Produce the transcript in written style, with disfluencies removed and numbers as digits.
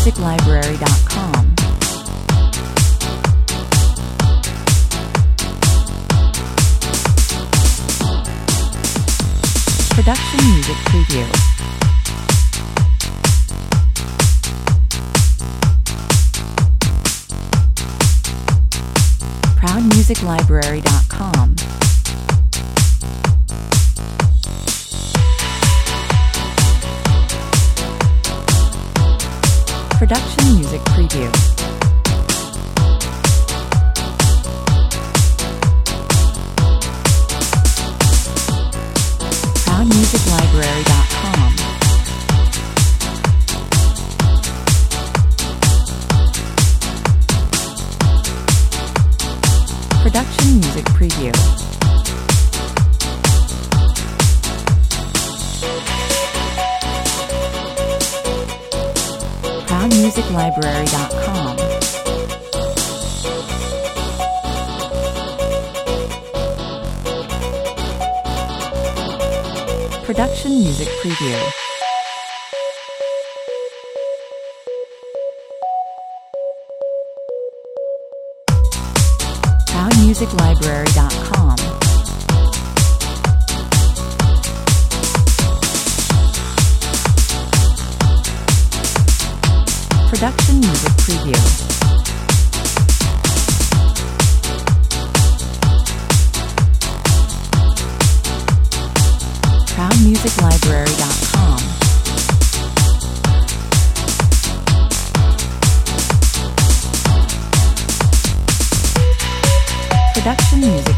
ProudMusicLibrary.com. Production Music Preview. ProudMusicLibrary.com. Production Music Preview. ProudMusicLibrary.com. Production Music Preview. ProudMusicLibrary.com. Production Music Preview. ProudMusicLibrary.com. Production Music Preview. ProudMusicLibrary.com. Production Music